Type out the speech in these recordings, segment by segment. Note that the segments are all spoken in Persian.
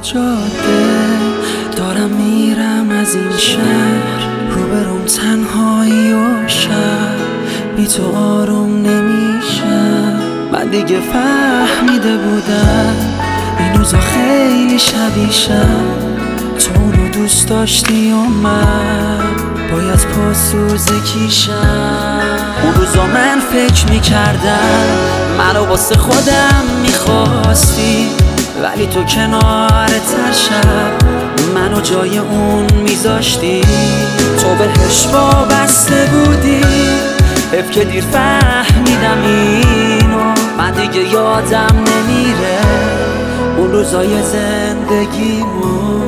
جاده دارم میرم از این شهر، روبروم تنهایی و شب بی تو آروم نمیشم. من دیگه فهمیده بودم این روزا خیلی شبیشم، تو اونو دوست داشتی و من باید پاسوزه کیشم. اون روزا من فکر میکردم منو واسه خودم میخواستی، ولی تو کنار تر شب منو جای اون میذاشتی. تو بهش وابسته بودی، حیف که دیر فهمیدم اینو. من دیگه یادم نمیره اون روزای زندگیمو.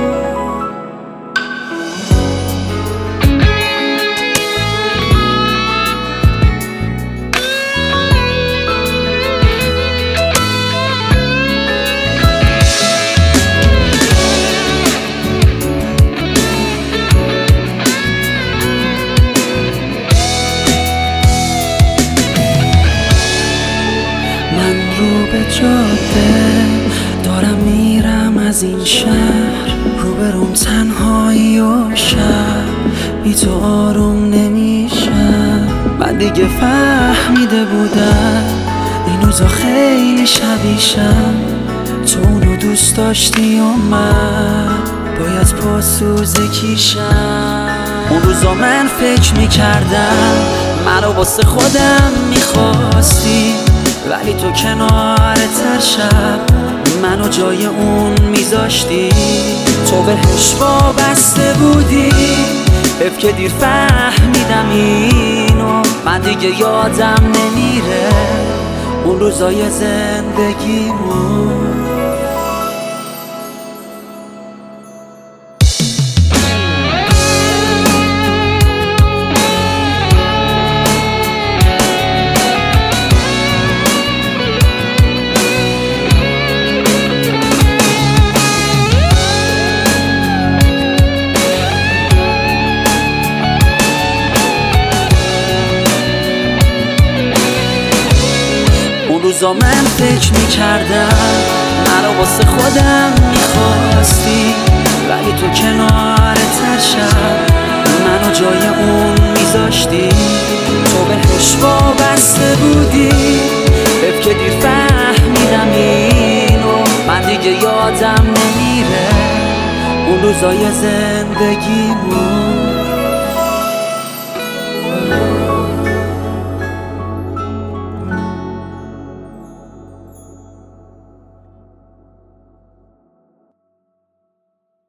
جاده دارم میرم از این شهر، روبروم تنهایی و شب بی تو آروم نمیشم. من دیگه فهمیده بودم این روزا خیلی شبیشم، تو اونو دوست داشتی و من باید پاسوزه کیشم. اون روزا من فکر میکردم منو واسه خودم میخواستی، ولی تو کنار تر شب منو جای اون میذاشتی. تو بهش وابسته بودی، حیف که دیر فهمیدم اینو. من دیگه یادم نمیره اون روزای زندگیمو. روزا من فکر میکردم منو واسه خودم میخواستی، ولی تو کنار تر شب منو جای اون میذاشتی. تو بهش وابسته بودی، حیف که دیر فهمیدم اینو. من دیگه یادم نمیره اون روزای زندگیمو.